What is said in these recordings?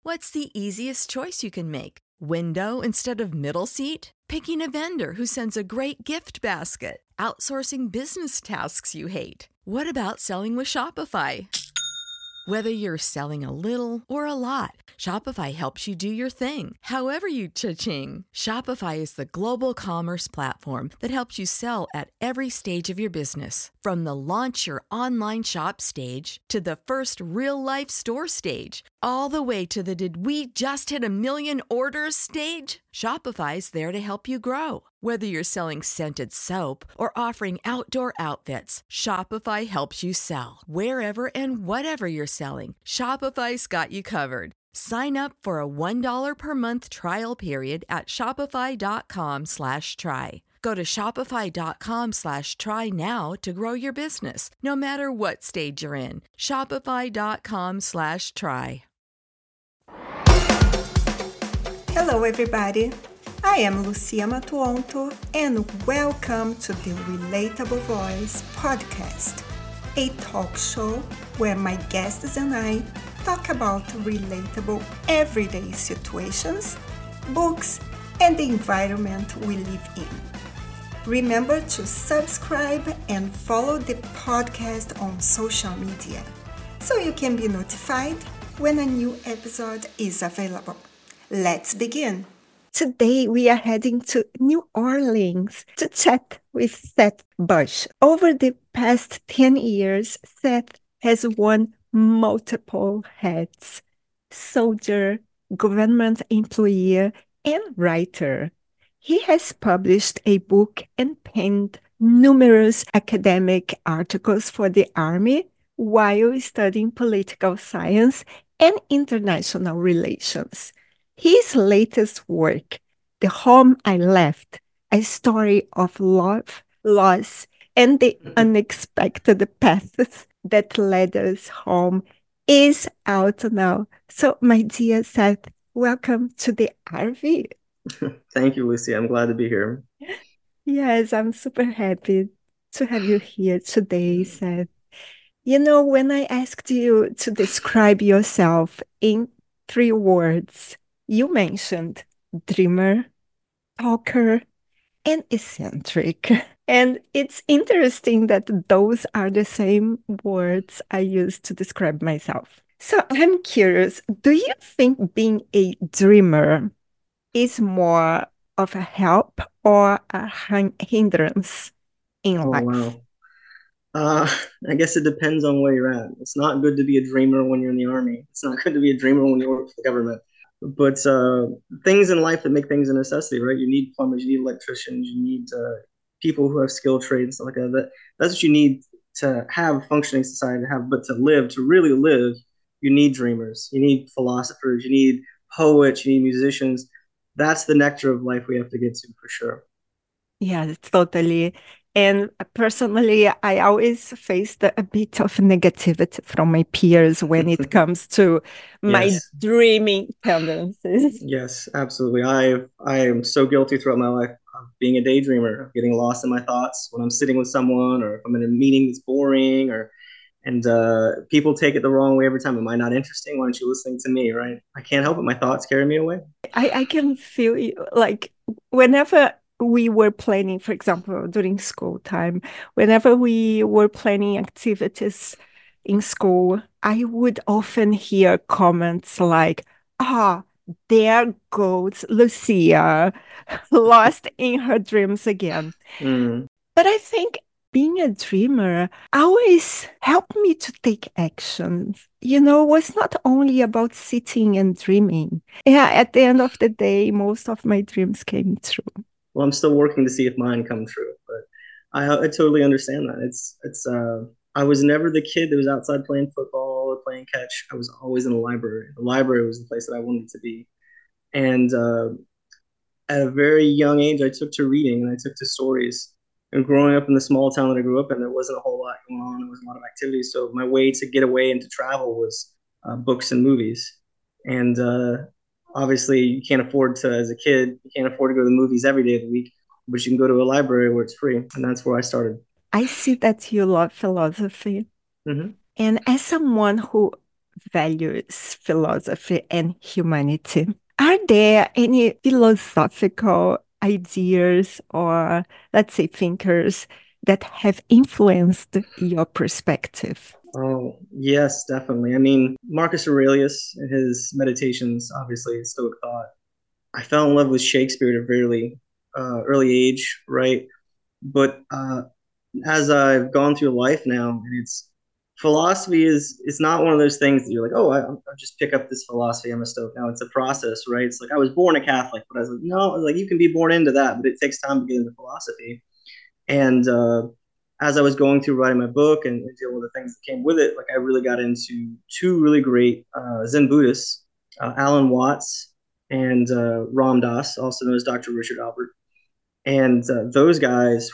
What's the easiest choice you can make? Window instead of middle seat? Picking a vendor who sends a great gift basket? Outsourcing business tasks you hate? What about selling with Shopify? Whether you're selling a little or a lot, Shopify helps you do your thing, however you cha-ching. Shopify is the global commerce platform that helps you sell at every stage of your business. From the launch your online shop stage to the first real-life store stage, all the way to the did we just hit a million orders stage. Shopify's there to help you grow. Whether you're selling scented soap or offering outdoor outfits, Shopify helps you sell. Wherever and whatever you're selling, Shopify's got you covered. Sign up for a $1 per month trial period at shopify.com/try. Go to shopify.com/try now to grow your business, no matter what stage you're in. Shopify.com/try. Hello, everybody. I am Lucia Matuonto, and welcome to the Relatable Voice podcast, a talk show where my guests and I talk about relatable everyday situations, books, and the environment we live in. Remember to subscribe and follow the podcast on social media so you can be notified when a new episode is available. Let's begin. Today, we are heading to New Orleans to chat with Seth Bush. Over the past 10 years, Seth has worn multiple hats: soldier, government employee, and writer. He has published a book and penned numerous academic articles for the Army while studying political science and international relations. His latest work, The Home I Left, a story of love, loss, and the unexpected paths that led us home, is out now. So, my dear Seth, welcome to the RV. Thank you, Lucy. I'm glad to be here. Yes, I'm super happy to have you here today, Seth. You know, when I asked you to describe yourself in 3 words, you mentioned dreamer, talker, and eccentric. And it's interesting that those are the same words I use to describe myself. So I'm curious, do you think being a dreamer is more of a help or a hindrance in life? Wow. I guess it depends on where you're at. It's not good to be a dreamer when you're in the Army. It's not good to be a dreamer when you work for the government. But things in life that make things a necessity, right? You need plumbers, you need electricians, you need people who have skilled trades, stuff like that. That's what you need to have a functioning society, but to live, to really live, you need dreamers, you need philosophers, you need poets, you need musicians. That's the nectar of life we have to get to for sure. Yeah, totally. And personally, I always faced a bit of negativity from my peers when it comes to my Yes. dreaming tendencies. Yes, absolutely. I am so guilty throughout my life of being a daydreamer, of getting lost in my thoughts when I'm sitting with someone, or if I'm in a meeting that's boring, and people take it the wrong way every time. Am I not interesting? Why aren't you listening to me? Right? I can't help it. My thoughts carry me away. I can feel like whenever we were planning, for example, during school time, whenever we were planning activities in school, I would often hear comments like, there goes Lucia, lost in her dreams again. Mm. But I think being a dreamer always helped me to take action. You know, it was not only about sitting and dreaming. Yeah, at the end of the day, most of my dreams came true. Well, I'm still working to see if mine come true, but I totally understand that. I was never the kid that was outside playing football or playing catch. I was always in the library. The library was the place that I wanted to be. And at a very young age, I took to reading and I took to stories. And growing up in the small town that I grew up in, there wasn't a whole lot going on. There wasn't a lot of activities. So my way to get away and to travel was books and movies. And obviously, you can't afford to, as a kid, you can't afford to go to the movies every day of the week, but you can go to a library where it's free. And that's where I started. I see that you love philosophy. Mm-hmm. And as someone who values philosophy and humanity. Are there any philosophical ideas or, let's say, thinkers that have influenced your perspective? Oh, yes, definitely. I mean, Marcus Aurelius and his meditations, obviously, Stoic thought. I fell in love with Shakespeare at a very early age, right? But as I've gone through life now, and it's philosophy is it's not one of those things that you're like, oh, I'll just pick up this philosophy. I'm a Stoic now. It's a process, right? It's like I was born a Catholic, but I was like, no, like you can be born into that, but it takes time to get into philosophy. And as I was going through writing my book and dealing with the things that came with it, like I really got into two really great Zen Buddhists, Alan Watts and Ram Dass, also known as Dr. Richard Albert. And those guys,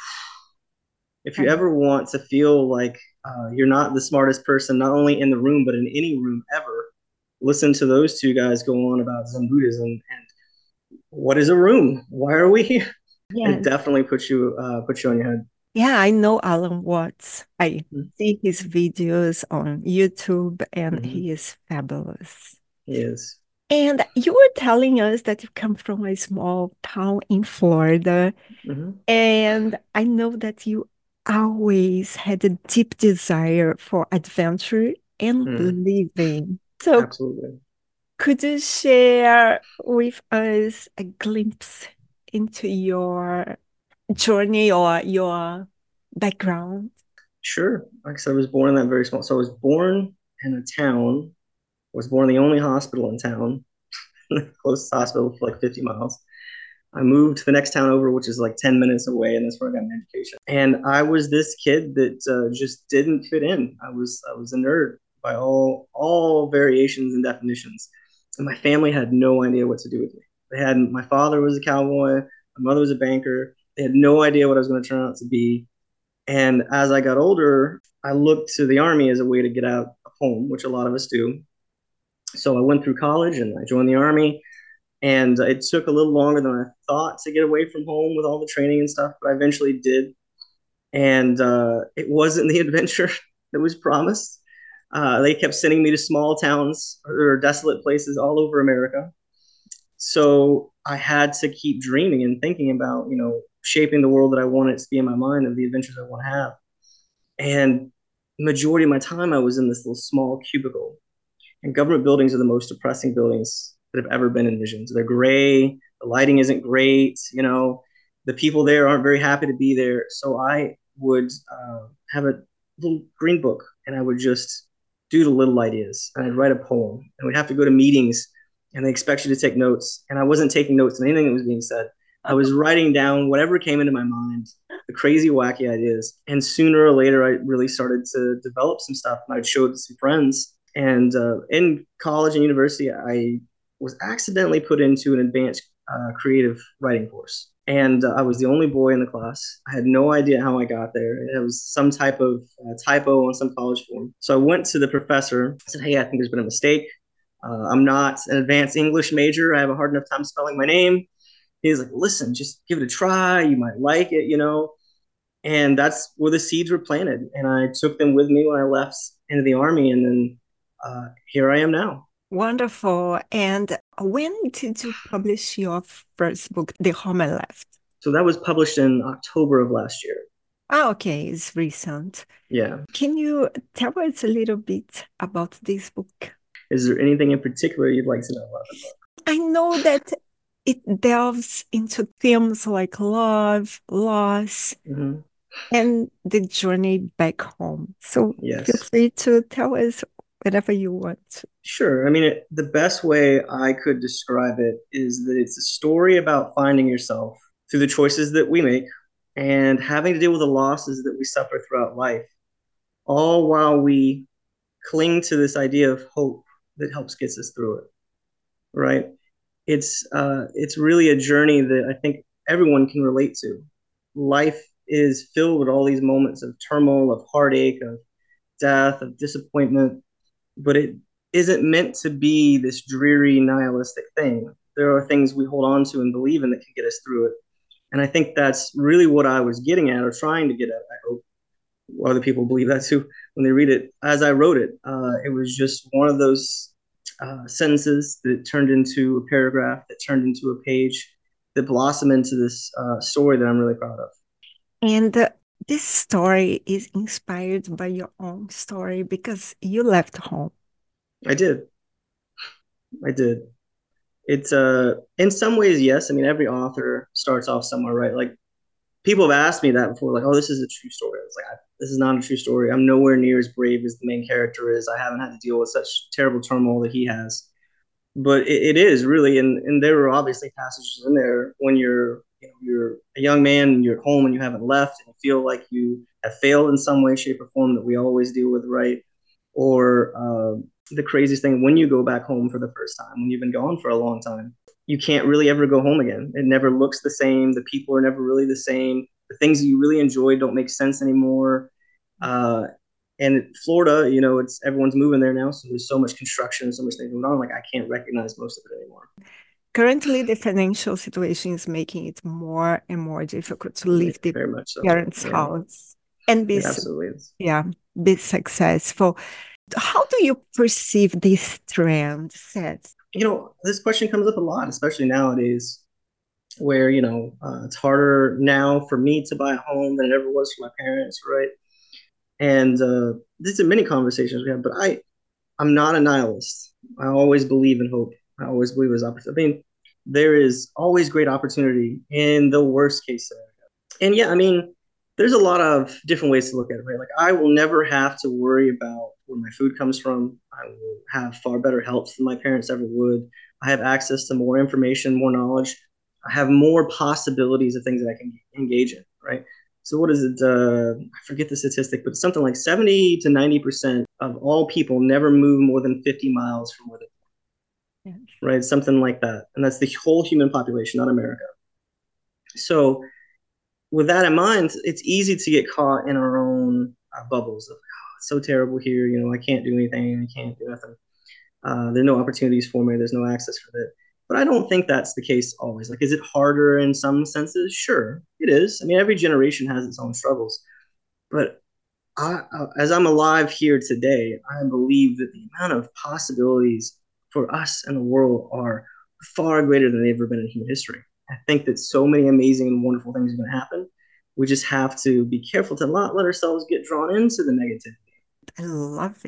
if you ever want to feel like you're not the smartest person, not only in the room, but in any room ever, listen to those two guys go on about Zen Buddhism and what is a room? Why are we here? Yes. It definitely puts you on your head. Yeah, I know Alan Watts. I Mm-hmm. see his videos on YouTube and Mm-hmm. he is fabulous. He is. And you were telling us that you come from a small town in Florida. Mm-hmm. And I know that you always had a deep desire for adventure and living. So Absolutely. could you share with us a glimpse into your journey or your background? Sure. Like I said, I was born in that very small. So I was born in a town. I was born in the only hospital in town, the closest hospital for like 50 miles. I moved to the next town over, which is like 10 minutes away, and that's where I got my education. And I was this kid that just didn't fit in. I was a nerd by all variations and definitions. And my family had no idea what to do with me. My father was a cowboy, my mother was a banker. They had no idea what I was going to turn out to be. And as I got older, I looked to the Army as a way to get out of home, which a lot of us do. So I went through college and I joined the Army. And it took a little longer than I thought to get away from home with all the training and stuff, but I eventually did. And it wasn't the adventure that was promised. They kept sending me to small towns or desolate places all over America. So I had to keep dreaming and thinking about, shaping the world that I wanted to be in my mind and the adventures I want to have. And the majority of my time, I was in this little small cubicle. And government buildings are the most depressing buildings that have ever been envisioned. They're gray. The lighting isn't great. The people there aren't very happy to be there. So I would have a little green book, and I would just do the little ideas. And I'd write a poem, and we'd have to go to meetings, and they expect you to take notes. And I wasn't taking notes on anything that was being said. I was writing down whatever came into my mind, the crazy, wacky ideas. And sooner or later, I really started to develop some stuff, and I'd show it to some friends. And in college and university, I was accidentally put into an advanced creative writing course. And I was the only boy in the class. I had no idea how I got there. It was some type of typo on some college form. So I went to the professor, said, hey, I think there's been a mistake. I'm not an advanced English major. I have a hard enough time spelling my name. He's like, listen, just give it a try. You might like it. And that's where the seeds were planted. And I took them with me when I left into the Army. And then here I am now. Wonderful. And when did you publish your first book, The Home I Left? So that was published in October of last year. Oh, okay. It's recent. Yeah. Can you tell us a little bit about this book? Is there anything in particular you'd like to know about the book? I know that it delves into themes like love, loss, and the journey back home. So feel free to tell us whatever you want. Sure. I mean, the best way I could describe it is that it's a story about finding yourself through the choices that we make and having to deal with the losses that we suffer throughout life, all while we cling to this idea of hope that helps get us through it, right? It's really a journey that I think everyone can relate to. Life is filled with all these moments of turmoil, of heartache, of death, of disappointment, but it isn't meant to be this dreary, nihilistic thing. There are things we hold on to and believe in that can get us through it. And I think that's really what I was getting at or trying to get at, I hope, other people believe that too when they read it. As I wrote it, it was just one of those sentences that turned into a paragraph, that turned into a page, that blossomed into this story that I'm really proud of. And this story is inspired by your own story because you left home. I did. It's in some ways, yes. I mean, every author starts off somewhere, right? Like people have asked me that before, like, "Oh, this is a true story." It's like, this is not a true story. I'm nowhere near as brave as the main character is. I haven't had to deal with such terrible turmoil that he has. But it is really, and there were obviously passages in there when you're a young man and you're at home and you haven't left and you feel like you have failed in some way, shape, or form that we always deal with, right? Or the craziest thing, when you go back home for the first time, when you've been gone for a long time, you can't really ever go home again. It never looks the same. The people are never really the same. The things that you really enjoyed don't make sense anymore. And Florida, it's everyone's moving there now, so there's so much construction, so much things going on. Like I can't recognize most of it anymore. Currently, the financial situation is making it more and more difficult to leave the Very much so. parents' house and be absolutely is. Be successful. How do you perceive this trend, Seth? This question comes up a lot, especially nowadays, where it's harder now for me to buy a home than it ever was for my parents, right? And these are many conversations we have, but I'm not a nihilist. I always believe in hope. I always believe there's opportunity. I mean, there is always great opportunity in the worst case scenario. And yeah, I mean, there's a lot of different ways to look at it, right? Like I will never have to worry about where my food comes from. I will have far better health than my parents ever would. I have access to more information, more knowledge. I have more possibilities of things that I can engage in, right? So what is it? I forget the statistic, but something like 70 to 90% of all people never move more than 50 miles from where they live, right? Something like that. And that's the whole human population, not America. So with that in mind, it's easy to get caught in our own bubbles of, it's so terrible here. I can't do anything. I can't do nothing. There are no opportunities for me. There's no access for it. But I don't think that's the case always. Like, is it harder in some senses? Sure, it is. I mean, every generation has its own struggles. But as I'm alive here today, I believe that the amount of possibilities for us and the world are far greater than they've ever been in human history. I think that so many amazing and wonderful things are going to happen. We just have to be careful to not let ourselves get drawn into the negativity. I love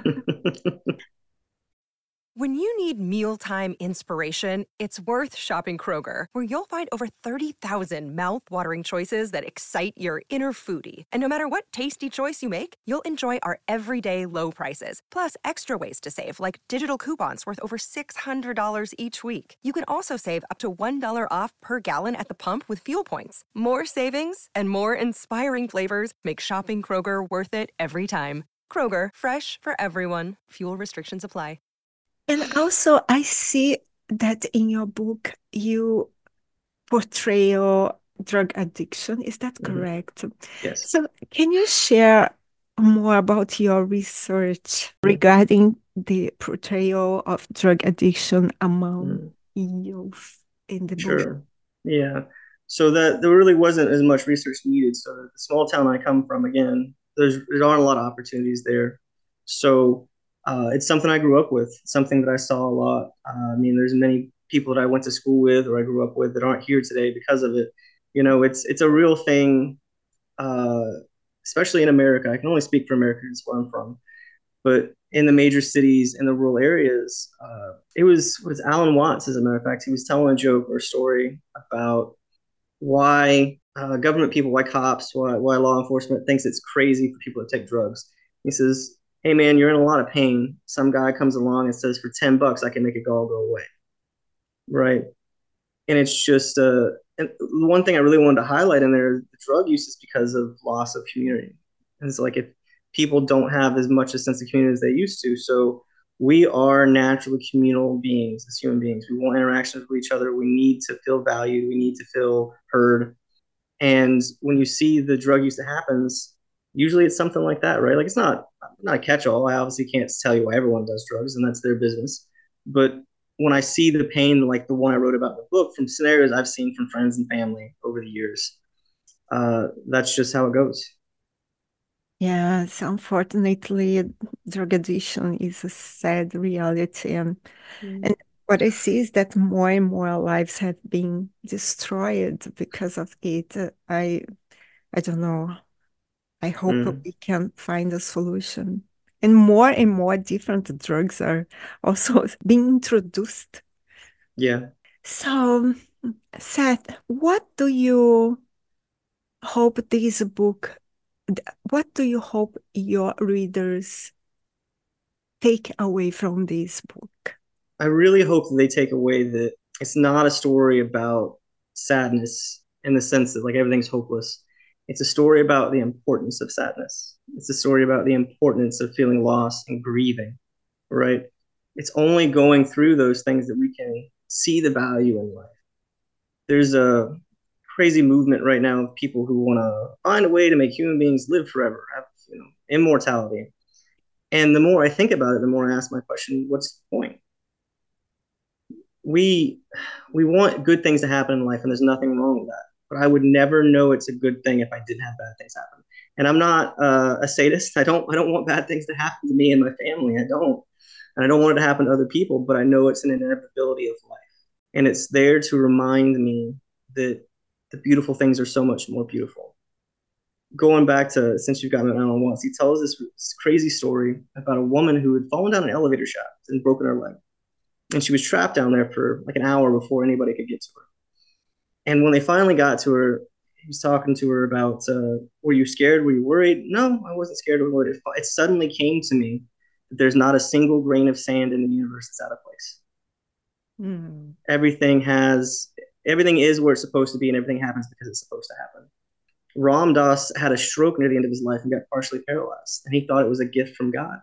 it. When you need mealtime inspiration, it's worth shopping Kroger, where you'll find over 30,000 mouth-watering choices that excite your inner foodie. And no matter what tasty choice you make, you'll enjoy our everyday low prices, plus extra ways to save, like digital coupons worth over $600 each week. You can also save up to $1 off per gallon at the pump with fuel points. More savings and more inspiring flavors make shopping Kroger worth it every time. Kroger, fresh for everyone. Fuel restrictions apply. And also, I see that in your book, you portray drug addiction. Is that correct? Yes. So can you share more about your research regarding the portrayal of drug addiction among youth in the book? Sure. Yeah. So that there really wasn't as much research needed. So the small town I come from, again, there aren't a lot of opportunities there. So it's something I grew up with, something that I saw a lot. I mean, there's many people that I went to school with or I grew up with that aren't here today because of it. It's a real thing, especially in America. I can only speak for America, that's where I'm from. But in the major cities, in the rural areas, it was Alan Watts, as a matter of fact. He was telling a joke or a story about why government people, why cops, why law enforcement thinks it's crazy for people to take drugs. He says, hey man, you're in a lot of pain. Some guy comes along and says, for $10, I can make it all go away. Right. And it's just, and one thing I really wanted to highlight in there, the drug use is because of loss of community. And it's like, if people don't have as much a sense of community as they used to. So we are naturally communal beings as human beings. We want interactions with each other. We need to feel valued. We need to feel heard. And when you see the drug use that happens, usually it's something like that, right? Like it's not a catch-all. I obviously can't tell you why everyone does drugs, and that's their business. But when I see the pain, like the one I wrote about in the book, from scenarios I've seen from friends and family over the years, that's just how it goes. Yes, unfortunately, drug addiction is a sad reality. And what I see is that more and more lives have been destroyed because of it. I don't know. I hope Mm, we can find a solution. And more different drugs are also being introduced. yeah. So, Seth, what do you hope this book, what do you hope your readers take away from this book? I really hope that they take away that it's not a story about sadness in the sense that like everything's hopeless. It's a story about the importance of sadness. It's a story about the importance of feeling loss and grieving, right? It's only going through those things that we can see the value in life. There's a crazy movement right now of people who want to find a way to make human beings live forever, have immortality. And the more I think about it, the more I ask my question, what's the point? we we want good things to happen in life, and there's nothing wrong with that. But I would never know it's a good thing if I didn't have bad things happen. And I'm not a sadist. I don't want bad things to happen to me and my family. I don't, and I don't want it to happen to other people. But I know it's an inevitability of life, and it's there to remind me that the beautiful things are so much more beautiful. Going back to Since You've Got Me Alan Once, he tells this crazy story about a woman who had fallen down an elevator shaft and broken her leg, and she was trapped down there for like an hour before anybody could get to her. And when they finally got to her, he was talking to her about, were you scared? Were you worried? No, I wasn't scared or worried. It suddenly came to me that there's not a single grain of sand in the universe that's out of place. Mm. Everything has, everything is where it's supposed to be, and everything happens because it's supposed to happen. Ram Dass had a stroke near the end of his life and got partially paralyzed, and he thought it was a gift from God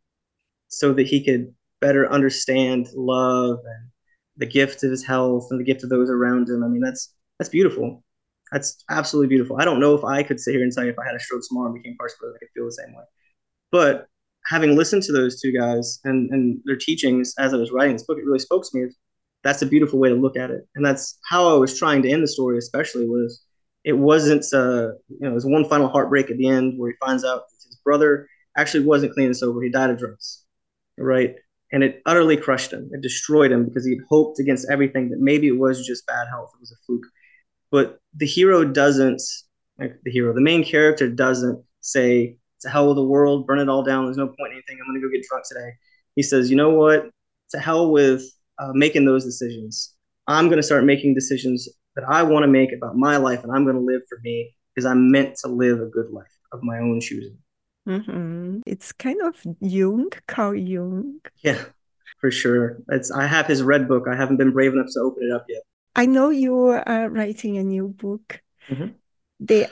so that he could better understand love and the gift of his health and the gift of those around him. I mean, that's beautiful. That's absolutely beautiful. I don't know if I could sit here and tell you if I had a stroke tomorrow and became partially paralyzed, I could feel the same way. But having listened to those two guys and their teachings as I was writing this book, it really spoke to me. That's a beautiful way to look at it, and that's how I was trying to end the story. Especially was it wasn't it was one final heartbreak at the end where he finds out that his brother actually wasn't clean and sober. He died of drugs, right? And it utterly crushed him. It destroyed him because he'd hoped against everything that maybe it was just bad health. It was a fluke. But the hero doesn't, like the main character doesn't say, to hell with the world, burn it all down. There's no point in anything. I'm going to go get drunk today. He says, you know what? To hell with making those decisions. I'm going to start making decisions that I want to make about my life, and I'm going to live for me because I'm meant to live a good life of my own choosing. Mm-hmm. It's kind of Jung, Carl Jung. Yeah, for sure. I have his red book. I haven't been brave enough to open it up yet. I know you are writing a new book, Mm-hmm. The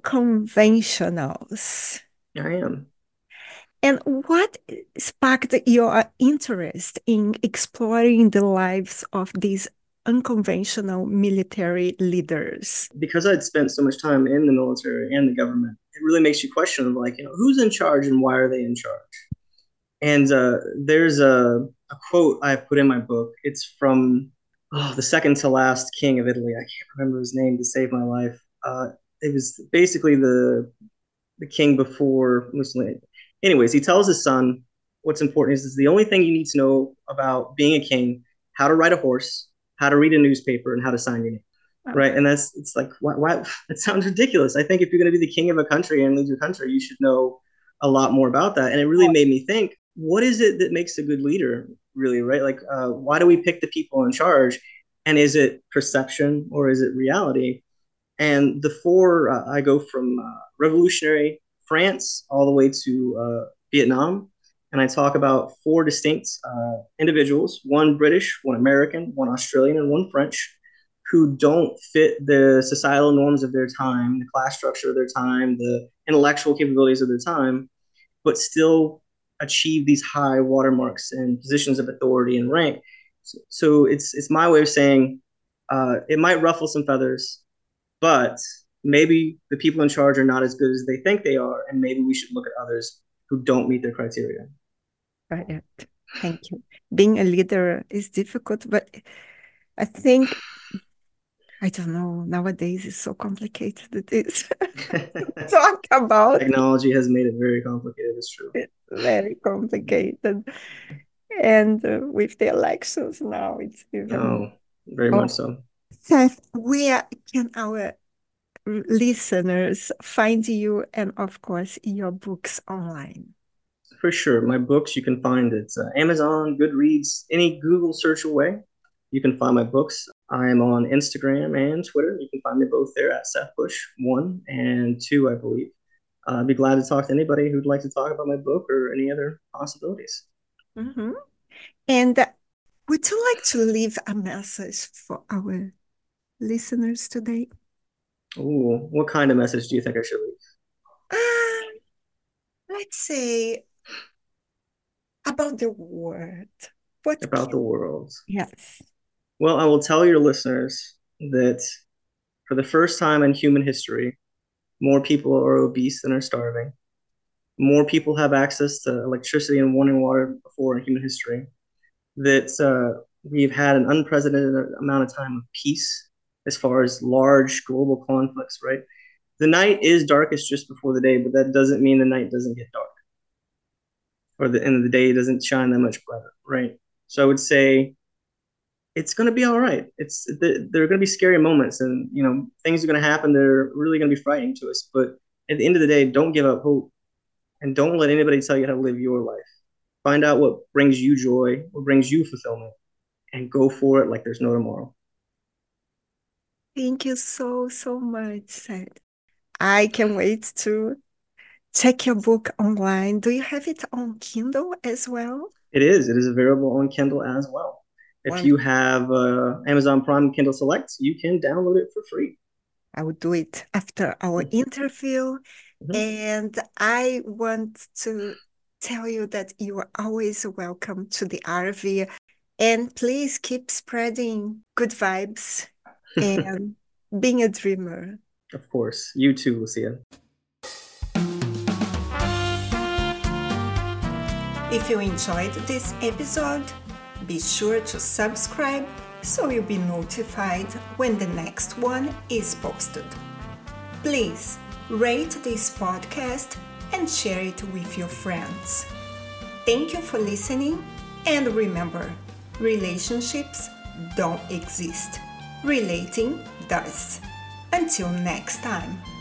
Unconventionals. I am. And what sparked your interest in exploring the lives of these unconventional military leaders? Because I'd spent so much time in the military and the government, it really makes you question, like, who's in charge and why are they in charge? And there's a quote I put in my book. It's from the second to last king of Italy. I can't remember his name to save my life. It was basically the king before Mussolini. Anyways, he tells his son what's important is the only thing you need to know about being a king: how to ride a horse, how to read a newspaper, and how to sign your name. Oh. Right, and it's like why it sounds ridiculous. I think if you're going to be the king of a country and lead your country, you should know a lot more about that. And it really made me think: what is it that makes a good leader? Really, right? Like, why do we pick the people in charge? And is it perception or is it reality? And the four, I go from revolutionary France all the way to Vietnam. And I talk about four distinct individuals: one British, one American, one Australian, and one French, who don't fit the societal norms of their time, the class structure of their time, the intellectual capabilities of their time, but still achieve these high watermarks and positions of authority and rank. So it's my way of saying it might ruffle some feathers, but maybe the people in charge are not as good as they think they are, and maybe we should look at others who don't meet their criteria. Right. Thank you. Being a leader is difficult, but I think I don't know. Nowadays, it's so complicated. It is talk about. Technology has made it very complicated. It's true. It's very complicated. And with the elections now, it's even. Oh, very much so. Seth, where can our listeners find you and, of course, your books online? For sure. My books, you can find it Amazon, Goodreads, any Google search away. You can find my books. I am on Instagram and Twitter. You can find me both there at Seth Bush, 1 and 2, I believe. I'd be glad to talk to anybody who'd like to talk about my book or any other possibilities. Mm-hmm. And would you like to leave a message for our listeners today? Ooh, what kind of message do you think I should leave? Let's say about the world. About the world. Yes. Well, I will tell your listeners that for the first time in human history, more people are obese than are starving. More people have access to electricity and running water before in human history. That we've had an unprecedented amount of time of peace as far as large global conflicts, right? The night is darkest just before the day, but that doesn't mean the night doesn't get dark or the end of the day doesn't shine that much brighter, right? So I would say it's going to be all right. There are going to be scary moments, and things are going to happen that are really going to be frightening to us. But at the end of the day, don't give up hope, and don't let anybody tell you how to live your life. Find out what brings you joy, what brings you fulfillment, and go for it like there's no tomorrow. Thank you so much, Seth. I can't wait to check your book online. Do you have it on Kindle as well? It is. It is available on Kindle as well. If you have Amazon Prime Kindle Select, you can download it for free. I will do it after our interview. Mm-hmm. And I want to tell you that you are always welcome to the RV. And please keep spreading good vibes and being a dreamer. Of course. You too, Lucia. If you enjoyed this episode, be sure to subscribe so you'll be notified when the next one is posted. Please rate this podcast and share it with your friends. Thank you for listening, and remember, relationships don't exist. Relating does. Until next time.